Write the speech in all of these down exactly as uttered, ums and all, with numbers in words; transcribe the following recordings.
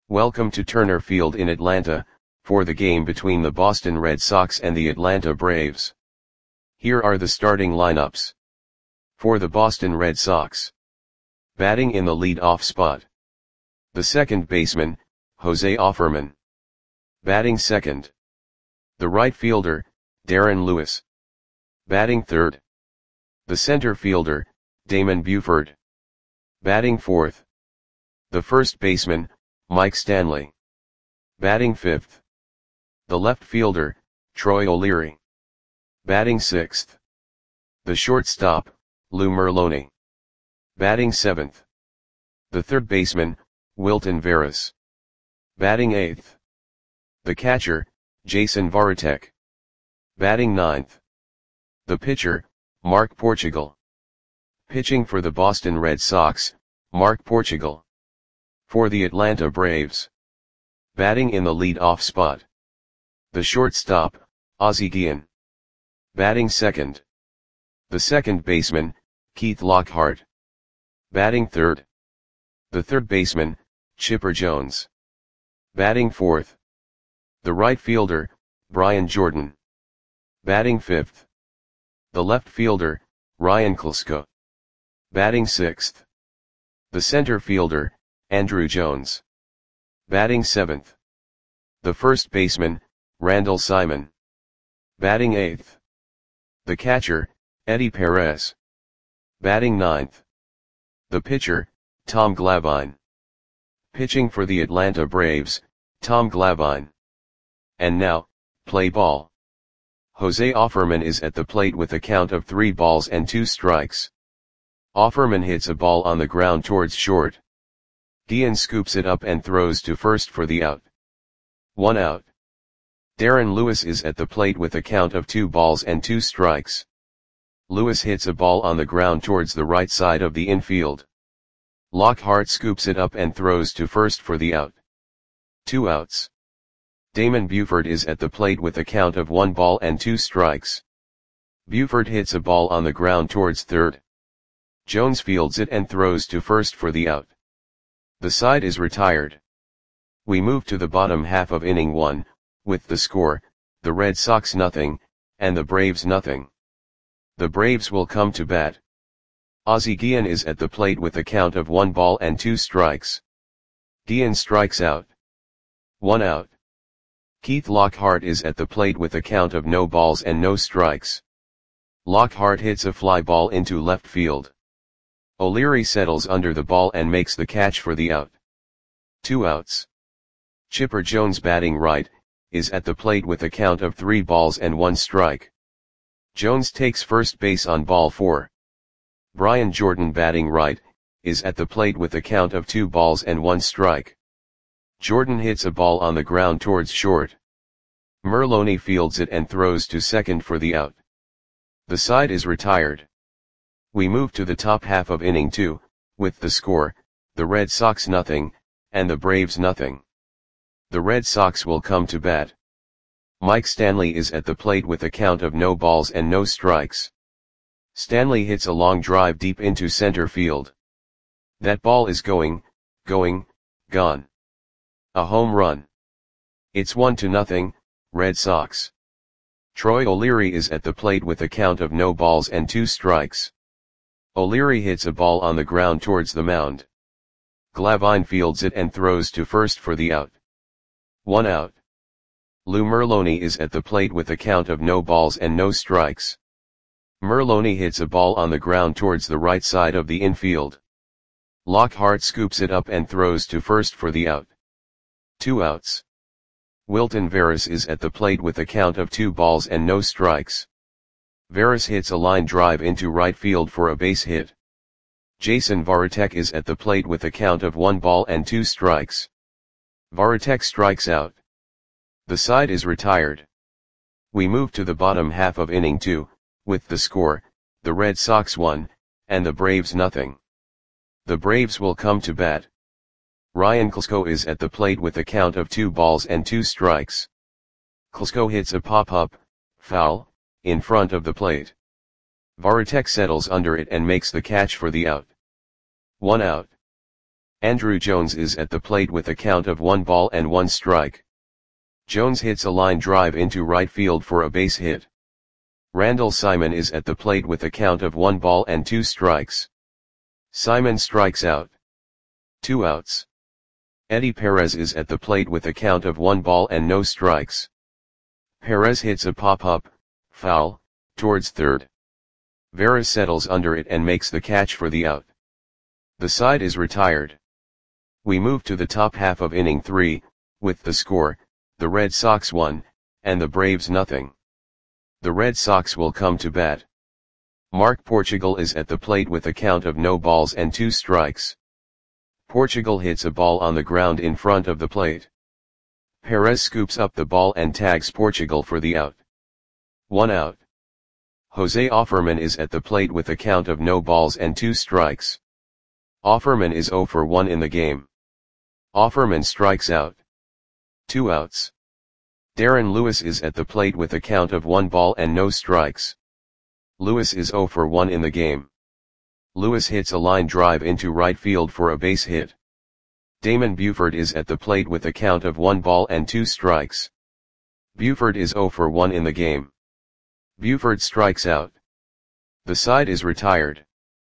Welcome to Turner Field in Atlanta, for the game between the Boston Red Sox and the Atlanta Braves. Here are the starting lineups. For the Boston Red Sox. Batting in the lead-off spot. The second baseman, Jose Offerman. Batting second. The right fielder, Darren Lewis. Batting third. The center fielder, Damon Buford. Batting fourth. The first baseman, Mike Stanley. Batting fifth. The left fielder, Troy O'Leary. Batting sixth. The shortstop, Lou Merloni. Batting seventh. The third baseman, Wilton Veras. Batting eighth. The catcher, Jason Varitek. Batting ninth. The pitcher, Mark Portugal. Pitching for the Boston Red Sox, Mark Portugal. For the Atlanta Braves. Batting in the lead-off spot. The shortstop, Ozzie Guillen. Batting second. The second baseman, Keith Lockhart. Batting third. The third baseman, Chipper Jones. Batting fourth. The right fielder, Brian Jordan. Batting fifth. The left fielder, Ryan Klesko. Batting sixth. The center fielder, Andruw Jones. Batting seventh. The first baseman, Randall Simon. Batting eighth. The catcher, Eddie Perez. Batting ninth. The pitcher, Tom Glavine. Pitching for the Atlanta Braves, Tom Glavine. And now, play ball. Jose Offerman is at the plate with a count of three balls and two strikes. Offerman hits a ball on the ground towards short. Guillen scoops it up and throws to first for the out. One out. Darren Lewis is at the plate with a count of two balls and two strikes. Lewis hits a ball on the ground towards the right side of the infield. Lockhart scoops it up and throws to first for the out. Two outs. Damon Buford is at the plate with a count of one ball and two strikes. Buford hits a ball on the ground towards third. Jones fields it and throws to first for the out. The side is retired. We move to the bottom half of inning one, with the score, the Red Sox nothing, and the Braves nothing. The Braves will come to bat. Ozzie Guillen is at the plate with a count of one ball and two strikes. Guillen strikes out. One out. Keith Lockhart is at the plate with a count of no balls and no strikes. Lockhart hits a fly ball into left field. O'Leary settles under the ball and makes the catch for the out. Two outs. Chipper Jones batting right, is at the plate with a count of three balls and one strike. Jones takes first base on ball four. Brian Jordan batting right, is at the plate with a count of two balls and one strike. Jordan hits a ball on the ground towards short. Merloni fields it and throws to second for the out. The side is retired. We move to the top half of inning two, with the score, the Red Sox nothing, and the Braves nothing. The Red Sox will come to bat. Mike Stanley is at the plate with a count of no balls and no strikes. Stanley hits a long drive deep into center field. That ball is going, going, gone. A home run. It's one to nothing, Red Sox. Troy O'Leary is at the plate with a count of no balls and two strikes. O'Leary hits a ball on the ground towards the mound. Glavine fields it and throws to first for the out. One out. Lou Merloni is at the plate with a count of no balls and no strikes. Merloni hits a ball on the ground towards the right side of the infield. Lockhart scoops it up and throws to first for the out. Two outs. Wilton Veras is at the plate with a count of two balls and no strikes. Veras hits a line drive into right field for a base hit. Jason Varitek is at the plate with a count of one ball and two strikes. Varitek strikes out. The side is retired. We move to the bottom half of inning two, with the score, the Red Sox one, and the Braves nothing. The Braves will come to bat. Ryan Klesko is at the plate with a count of two balls and two strikes. Klesko hits a pop-up, foul, in front of the plate. Varitek settles under it and makes the catch for the out. One out. Andruw Jones is at the plate with a count of one ball and one strike. Jones hits a line drive into right field for a base hit. Randall Simon is at the plate with a count of one ball and two strikes. Simon strikes out. Two outs. Eddie Perez is at the plate with a count of one ball and no strikes. Perez hits a pop-up, foul, towards third. Vera settles under it and makes the catch for the out. The side is retired. We move to the top half of inning three, with the score, the Red Sox one, and the Braves nothing. The Red Sox will come to bat. Mark Portugal is at the plate with a count of no balls and two strikes. Portugal hits a ball on the ground in front of the plate. Perez scoops up the ball and tags Portugal for the out. One out. Jose Offerman is at the plate with a count of no balls and two strikes. Offerman is oh for one in the game. Offerman strikes out. Two outs. Darren Lewis is at the plate with a count of one ball and no strikes. Lewis is oh for one in the game. Lewis hits a line drive into right field for a base hit. Damon Buford is at the plate with a count of one ball and two strikes. Buford is oh for one in the game. Buford strikes out. The side is retired.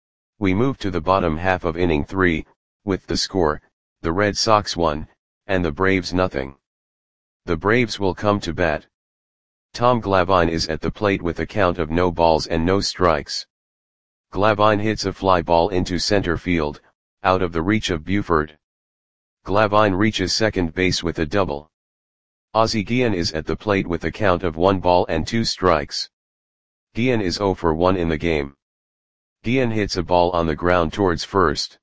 We move to the bottom half of inning three, with the score, the Red Sox one, and the Braves nothing. The Braves will come to bat. Tom Glavine is at the plate with a count of no balls and no strikes. Glavine hits a fly ball into center field, out of the reach of Buford. Glavine reaches second base with a double. Ozzie Guillen is at the plate with a count of one ball and two strikes. Guillen is oh for one in the game. Guillen hits a ball on the ground towards first.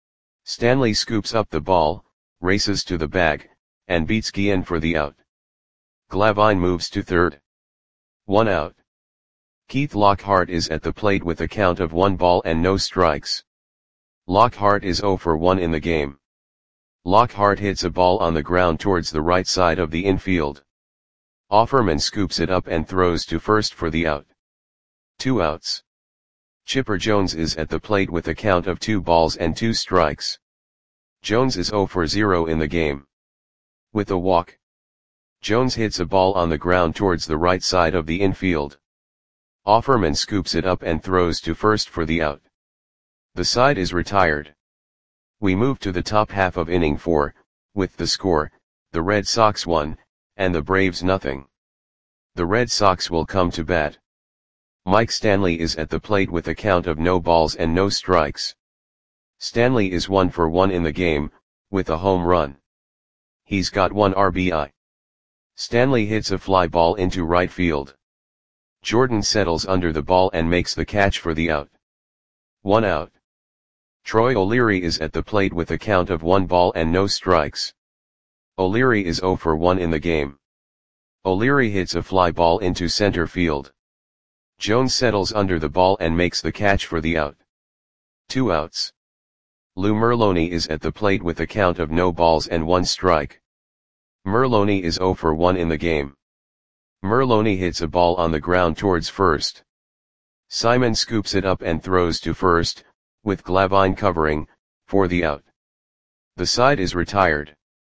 Stanley scoops up the ball, races to the bag, and beats Guillen for the out. Glavine moves to third. One out. Keith Lockhart is at the plate with a count of one ball and no strikes. Lockhart is oh for one in the game. Lockhart hits a ball on the ground towards the right side of the infield. Offerman scoops it up and throws to first for the out. Two outs. Chipper Jones is at the plate with a count of two balls and two strikes. Jones is oh for zero in the game. With a walk. Jones hits a ball on the ground towards the right side of the infield. Offerman scoops it up and throws to first for the out. The side is retired. We move to the top half of inning four, with the score, the Red Sox one, and the Braves nothing. The Red Sox will come to bat. Mike Stanley is at the plate with a count of no balls and no strikes. Stanley is one for one in the game, with a home run. He's got one R B I. Stanley hits a fly ball into right field. Jordan settles under the ball and makes the catch for the out. One out. Troy O'Leary is at the plate with a count of one ball and no strikes. O'Leary is oh for one in the game. O'Leary hits a fly ball into center field. Jones settles under the ball and makes the catch for the out. Two outs. Lou Merloni is at the plate with a count of no balls and one strike. Merloni is oh for one in the game. Merloni hits a ball on the ground towards first. Simon scoops it up and throws to first, with Glavine covering, for the out. The side is retired.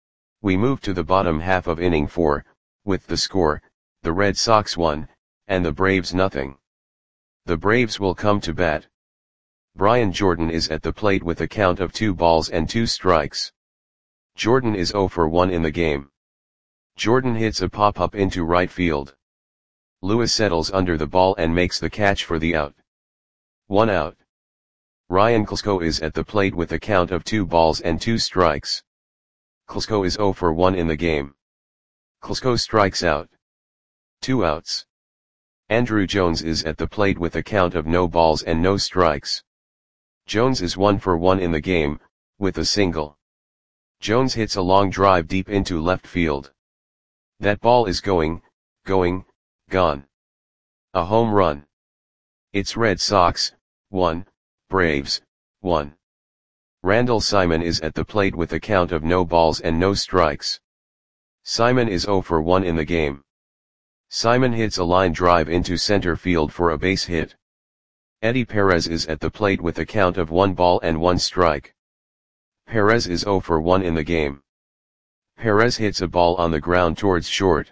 We move to the bottom half of inning four, with the score, the Red Sox one, and the Braves nothing. The Braves will come to bat. Brian Jordan is at the plate with a count of two balls and two strikes. Jordan is oh for one in the game. Jordan hits a pop-up into right field. Lewis settles under the ball and makes the catch for the out. One out. Ryan Klesko is at the plate with a count of two balls and two strikes. Klesko is oh for one in the game. Klesko strikes out. Two outs. Andruw Jones is at the plate with a count of no balls and no strikes. Jones is one for one in the game, with a single. Jones hits a long drive deep into left field. That ball is going, going, gone. A home run. It's Red Sox, one, Braves, one. Randall Simon is at the plate with a count of no balls and no strikes. Simon is oh for one in the game. Simon hits a line drive into center field for a base hit. Eddie Perez is at the plate with a count of one ball and one strike. Perez is zero for one in the game. Perez hits a ball on the ground towards short.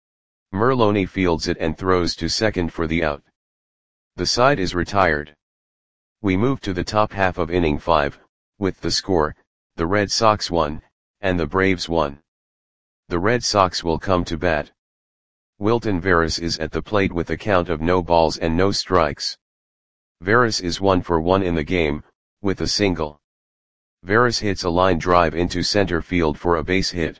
Merloni fields it and throws to second for the out. The side is retired. We move to the top half of inning five, with the score, the Red Sox won, and the Braves won. The Red Sox will come to bat. Wilton Veras is at the plate with a count of no balls and no strikes. Veras is one for one in the game, with a single. Veras hits a line drive into center field for a base hit.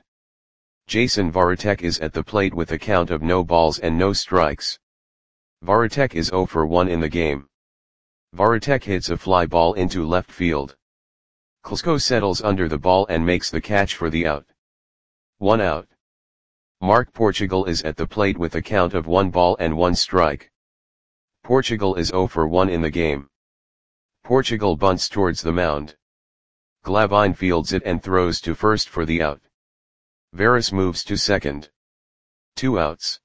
Jason Varitek is at the plate with a count of no balls and no strikes. Varitek is zero for one in the game. Varitek hits a fly ball into left field. Klesko settles under the ball and makes the catch for the out. One out. Mark Portugal is at the plate with a count of one ball and one strike. Portugal is zero for one in the game. Portugal bunts towards the mound. Glavine fields it and throws to first for the out. Veras moves to second. Two outs.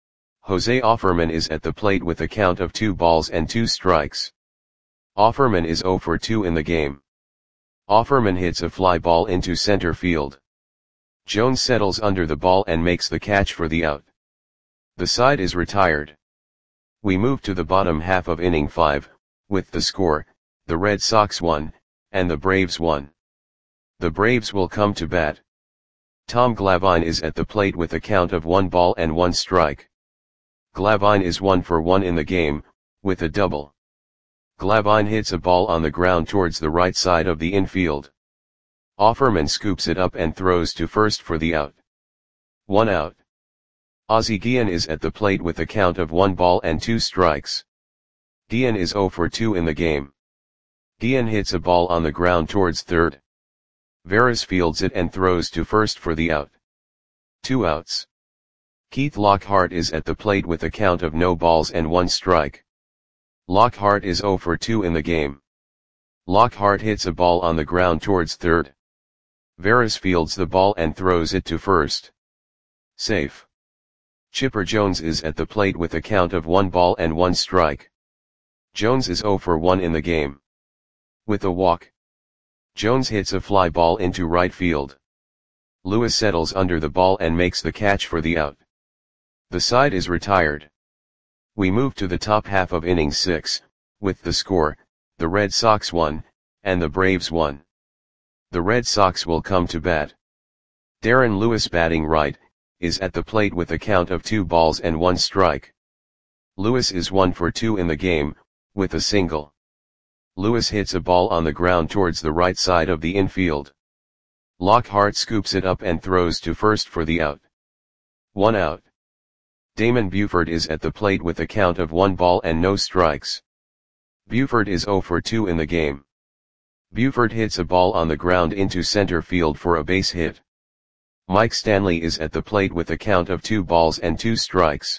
Jose Offerman is at the plate with a count of two balls and two strikes. Offerman is zero for two in the game. Offerman hits a fly ball into center field. Jones settles under the ball and makes the catch for the out. The side is retired. We move to the bottom half of inning five, with the score, the Red Sox won, and the Braves won. The Braves will come to bat. Tom Glavine is at the plate with a count of one ball and one strike. Glavine is one for one in the game, with a double. Glavine hits a ball on the ground towards the right side of the infield. Offerman scoops it up and throws to first for the out. One out. Ozzie Guillen is at the plate with a count of one ball and two strikes. Guillen is zero for two in the game. Guillen hits a ball on the ground towards third. Veras fields it and throws to first for the out. Two outs. Keith Lockhart is at the plate with a count of no balls and one strike. Lockhart is zero for two in the game. Lockhart hits a ball on the ground towards third. Veras fields the ball and throws it to first. Safe. Chipper Jones is at the plate with a count of one ball and one strike. Jones is zero for one in the game. With a walk. Jones hits a fly ball into right field. Lewis settles under the ball and makes the catch for the out. The side is retired. We move to the top half of inning six, with the score, the Red Sox won, and the Braves won. The Red Sox will come to bat. Darren Lewis, batting right, is at the plate with a count of two balls and one strike. Lewis is one for two in the game, with a single. Lewis hits a ball on the ground towards the right side of the infield. Lockhart scoops it up and throws to first for the out. One out. Damon Buford is at the plate with a count of one ball and no strikes. Buford is zero for two in the game. Buford hits a ball on the ground into center field for a base hit. Mike Stanley is at the plate with a count of two balls and two strikes.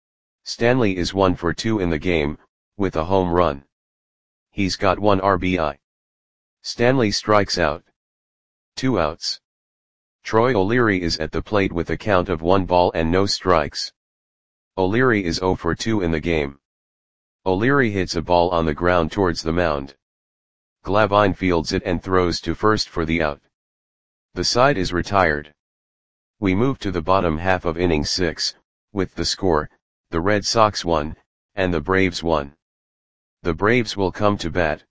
Stanley is one for two in the game, with a home run. He's got one R B I. Stanley strikes out. Two outs. Troy O'Leary is at the plate with a count of one ball and no strikes. O'Leary is zero for two in the game. O'Leary hits a ball on the ground towards the mound. Glavine fields it and throws to first for the out. The side is retired. We move to the bottom half of inning six, with the score, the Red Sox won, and the Braves won. The Braves will come to bat.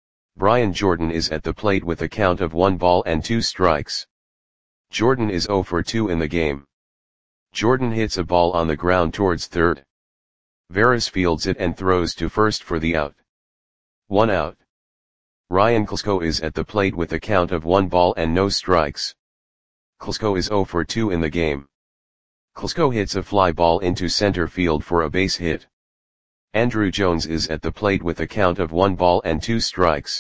Brian Jordan is at the plate with a count of one ball and two strikes. Jordan is zero for two in the game. Jordan hits a ball on the ground towards third. Veras fields it and throws to first for the out. One out. Ryan Klesko is at the plate with a count of one ball and no strikes. Klesko is zero for two in the game. Klesko hits a fly ball into center field for a base hit. Andrew Jones is at the plate with a count of one ball and two strikes.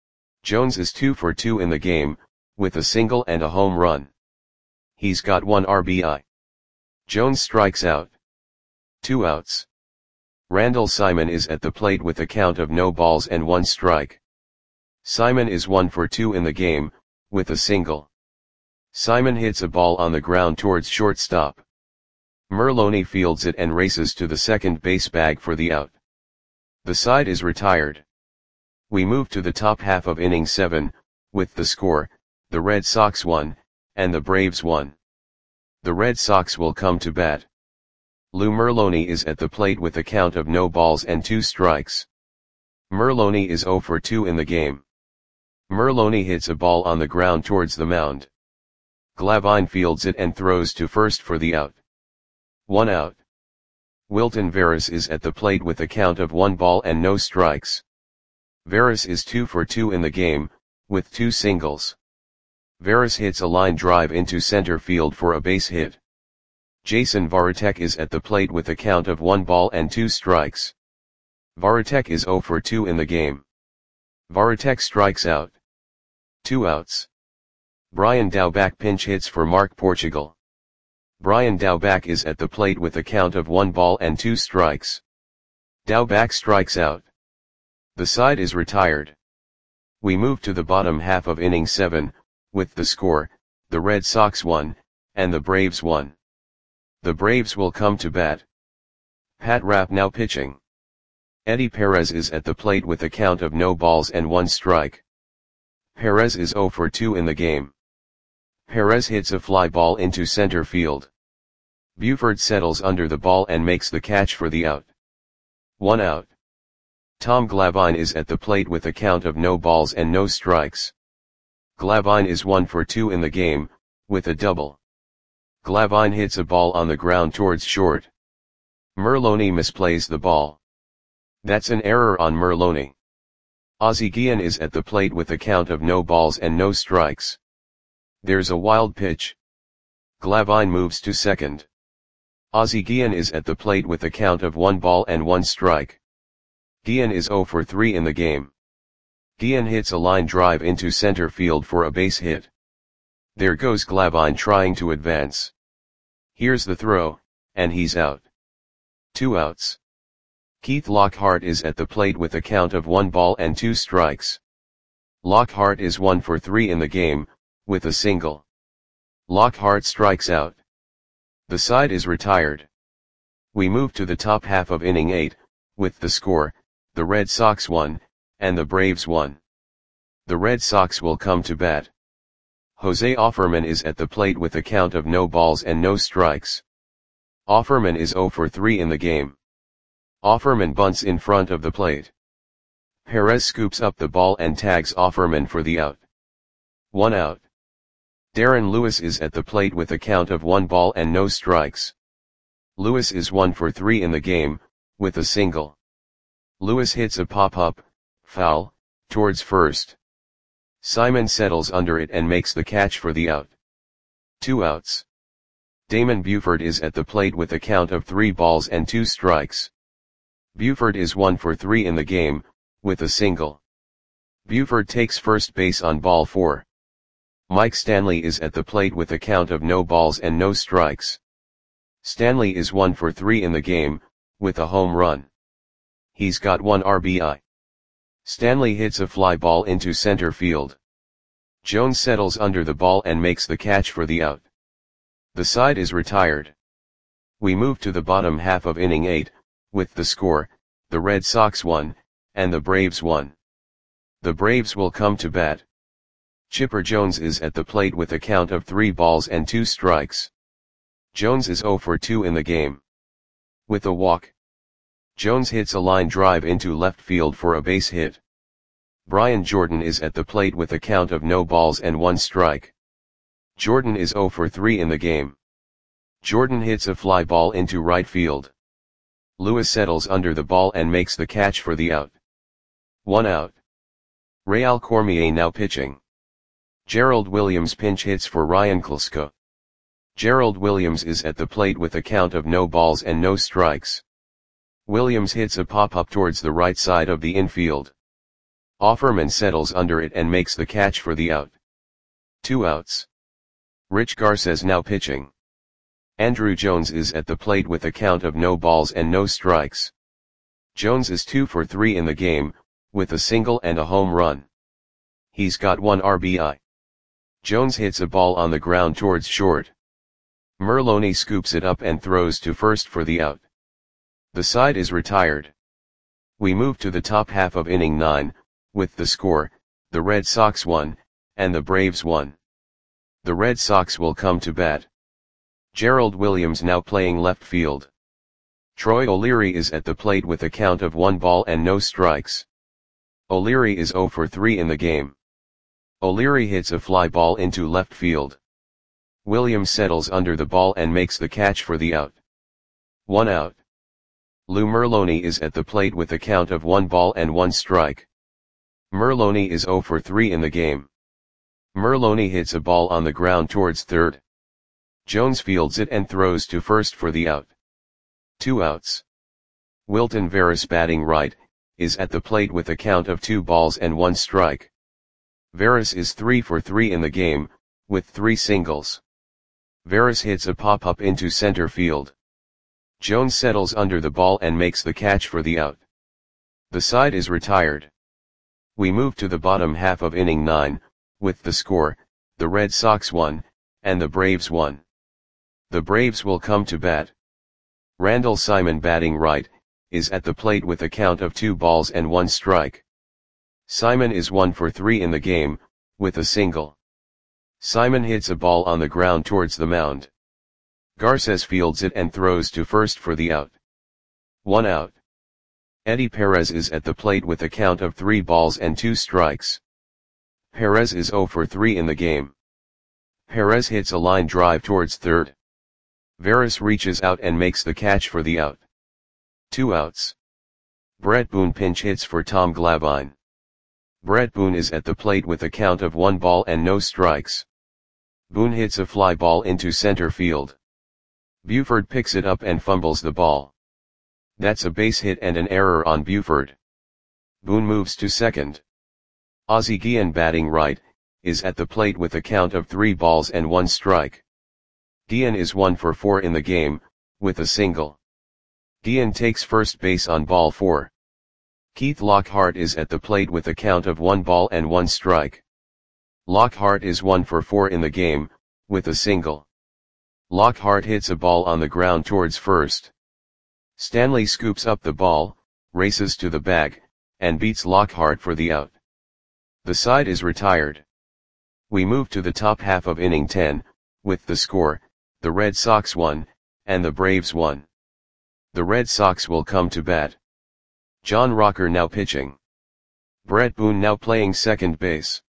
Jones is two for two in the game, with a single and a home run. He's got one R B I. Jones strikes out. Two outs. Randall Simon is at the plate with a count of no balls and one strike. Simon is one for two in the game, with a single. Simon hits a ball on the ground towards shortstop. Merloni fields it and races to the second base bag for the out. The side is retired. We move to the top half of inning seven, with the score, the Red Sox won, and the Braves won. The Red Sox will come to bat. Lou Merloni is at the plate with a count of no balls and two strikes. Merloni is oh for two in the game. Merloni hits a ball on the ground towards the mound. Glavine fields it and throws to first for the out. One out. Wilton Veras is at the plate with a count of one ball and no strikes. Veras is two for two in the game, with two singles. Veras hits a line drive into center field for a base hit. Jason Varitek is at the plate with a count of one ball and two strikes. Varitek is oh for two in the game. Varitek strikes out. Two outs. Brian Daubach pinch hits for Mark Portugal. Brian Daubach is at the plate with a count of one ball and two strikes. Daubach strikes out. The side is retired. We move to the bottom half of inning seven, with the score, the Red Sox won, and the Braves won. The Braves will come to bat. Pat Rapp now pitching. Eddie Perez is at the plate with a count of no balls and one strike. Perez is oh for two in the game. Perez hits a fly ball into center field. Buford settles under the ball and makes the catch for the out. One out. Tom Glavine is at the plate with a count of no balls and no strikes. Glavine is one for two in the game, with a double. Glavine hits a ball on the ground towards short. Merloni misplays the ball. That's an error on Merloni. Ozzie Guillen is at the plate with a count of no balls and no strikes. There's a wild pitch. Glavine moves to second. Ozzie Guillen is at the plate with a count of one ball and one strike. Guillen is oh for three in the game. Guillen hits a line drive into center field for a base hit. There goes Glavine trying to advance. Here's the throw, and he's out. Two outs. Keith Lockhart is at the plate with a count of one ball and two strikes. Lockhart is one for three in the game, with a single. Lockhart strikes out. The side is retired. We move to the top half of inning eight, with the score, the Red Sox won, and the Braves won. The Red Sox will come to bat. Jose Offerman is at the plate with a count of no balls and no strikes. Offerman is oh for three in the game. Offerman bunts in front of the plate. Perez scoops up the ball and tags Offerman for the out. One out. Darren Lewis is at the plate with a count of one ball and no strikes. Lewis is one for three in the game, with a single. Lewis hits a pop-up, foul, towards first. Simon settles under it and makes the catch for the out. Two outs. Damon Buford is at the plate with a count of three balls and two strikes. Buford is one for three in the game, with a single. Buford takes first base on ball four. Mike Stanley is at the plate with a count of no balls and no strikes. Stanley is one for three in the game, with a home run. He's got one R B I. Stanley hits a fly ball into center field. Jones settles under the ball and makes the catch for the out. The side is retired. We move to the bottom half of inning eight, with the score, the Red Sox won, and the Braves won. The Braves will come to bat. Chipper Jones is at the plate with a count of three balls and two strikes. Jones is oh for two in the game. With a walk. Jones hits a line drive into left field for a base hit. Brian Jordan is at the plate with a count of no balls and one strike. Jordan is oh for three in the game. Jordan hits a fly ball into right field. Lewis settles under the ball and makes the catch for the out. One out. Real Cormier now pitching. Gerald Williams pinch hits for Ryan Klesko. Gerald Williams is at the plate with a count of no balls and no strikes. Williams hits a pop-up towards the right side of the infield. Offerman settles under it and makes the catch for the out. Two outs. Rich Garces now pitching. Andrew Jones is at the plate with a count of no balls and no strikes. Jones is two for three in the game, with a single and a home run. He's got one R B I. Jones hits a ball on the ground towards short. Merloni scoops it up and throws to first for the out. The side is retired. We move to the top half of inning nine, with the score, the Red Sox won, and the Braves won. The Red Sox will come to bat. Gerald Williams now playing left field. Troy O'Leary is at the plate with a count of one ball and no strikes. O'Leary is zero for three in the game. O'Leary hits a fly ball into left field. Williams settles under the ball and makes the catch for the out. One out. Lou Merloni is at the plate with a count of one ball and one strike. Merloni is zero for three in the game. Merloni hits a ball on the ground towards third. Jones fields it and throws to first for the out. Two outs. Wilton Veras, batting right, is at the plate with a count of two balls and one strike. Veras is three for three in the game, with three singles. Veras hits a pop-up into center field. Jones settles under the ball and makes the catch for the out. The side is retired. We move to the bottom half of inning nine, with the score, the Red Sox won, and the Braves won. The Braves will come to bat. Randall Simon, batting right, is at the plate with a count of two balls and one strike. Simon is one for three in the game, with a single. Simon hits a ball on the ground towards the mound. Garces fields it and throws to first for the out. One out. Eddie Perez is at the plate with a count of three balls and two strikes. Perez is zero for three in the game. Perez hits a line drive towards third. Veras reaches out and makes the catch for the out. Two outs. Brett Boone pinch hits for Tom Glavine. Brett Boone is at the plate with a count of one ball and no strikes. Boone hits a fly ball into center field. Buford picks it up and fumbles the ball. That's a base hit and an error on Buford. Boone moves to second. Ozzie Guillen, batting right, is at the plate with a count of three balls and one strike. Guillen is one for four in the game, with a single. Guillen takes first base on ball four. Keith Lockhart is at the plate with a count of one ball and one strike. Lockhart is one for four in the game, with a single. Lockhart hits a ball on the ground towards first. Stanley scoops up the ball, races to the bag, and beats Lockhart for the out. The side is retired. We move to the top half of inning ten, with the score, the Red Sox won, and the Braves won. The Red Sox will come to bat. John Rocker now pitching. Brett Boone now playing second base.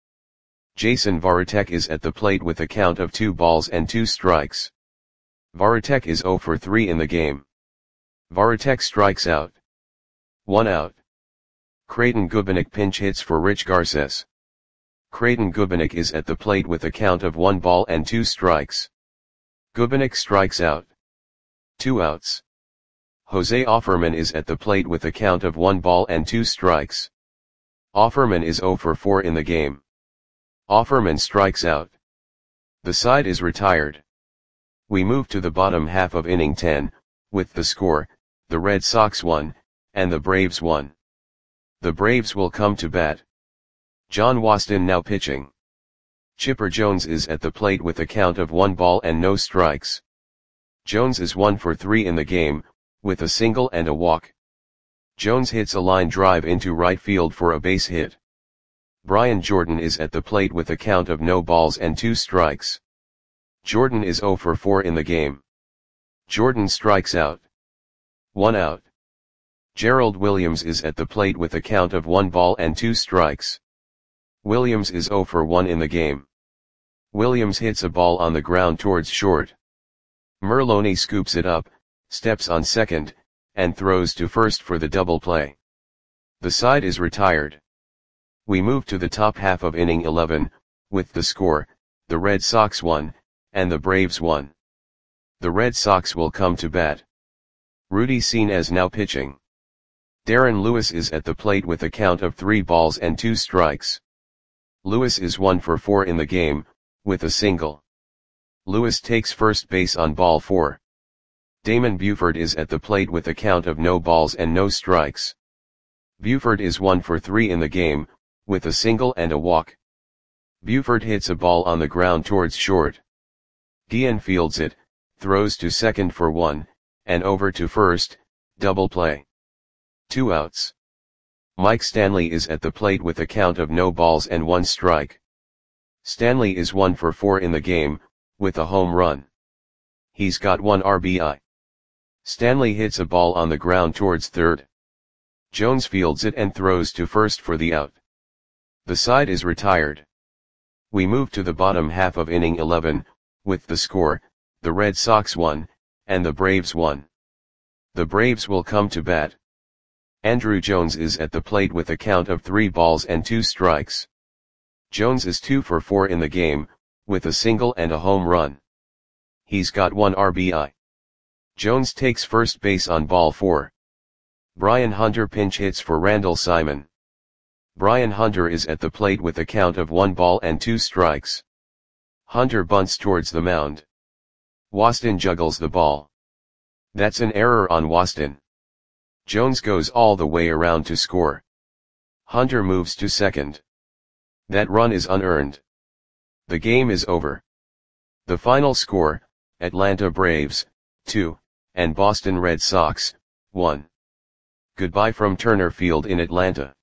Jason Varitek is at the plate with a count of two balls and two strikes. Varitek is zero for three in the game. Varitek strikes out. One out. Creighton Gubanek pinch hits for Rich Garces. Creighton Gubanek is at the plate with a count of one ball and two strikes. Gubanek strikes out. Two outs. Jose Offerman is at the plate with a count of one ball and two strikes. Offerman is zero for four in the game. Offerman strikes out. The side is retired. We move to the bottom half of inning ten, with the score, the Red Sox won, and the Braves won. The Braves will come to bat. John Waston now pitching. Chipper Jones is at the plate with a count of one ball and no strikes. Jones is one for three in the game, with a single and a walk. Jones hits a line drive into right field for a base hit. Brian Jordan is at the plate with a count of no balls and two strikes. Jordan is zero for four in the game. Jordan strikes out. One out. Gerald Williams is at the plate with a count of one ball and two strikes. Williams is zero for one in the game. Williams hits a ball on the ground towards short. Merloni scoops it up, steps on second, and throws to first for the double play. The side is retired. We move to the top half of inning eleven, with the score, the Red Sox won, and the Braves won. The Red Sox will come to bat. Rudy Senes now pitching. Darren Lewis is at the plate with a count of three balls and two strikes. Lewis is one for four in the game, with a single. Lewis takes first base on ball four. Damon Buford is at the plate with a count of no balls and no strikes. Buford is one for three in the game, with a single and a walk. Buford hits a ball on the ground towards short. Guillen fields it, throws to second for one, and over to first, double play. Two outs. Mike Stanley is at the plate with a count of no balls and one strike. Stanley is one for four in the game, with a home run. He's got one R B I. Stanley hits a ball on the ground towards third. Jones fields it and throws to first for the out. The side is retired. We move to the bottom half of inning eleven, with the score, the Red Sox won, and the Braves won. The Braves will come to bat. Andruw Jones is at the plate with a count of three balls and two strikes. Jones is two for four in the game, with a single and a home run. He's got one R B I. Jones takes first base on ball four. Brian Hunter pinch hits for Randall Simon. Brian Hunter is at the plate with a count of one ball and two strikes. Hunter bunts towards the mound. Waston juggles the ball. That's an error on Waston. Jones goes all the way around to score. Hunter moves to second. That run is unearned. The game is over. The final score, Atlanta Braves, two, and Boston Red Sox, one. Goodbye from Turner Field in Atlanta.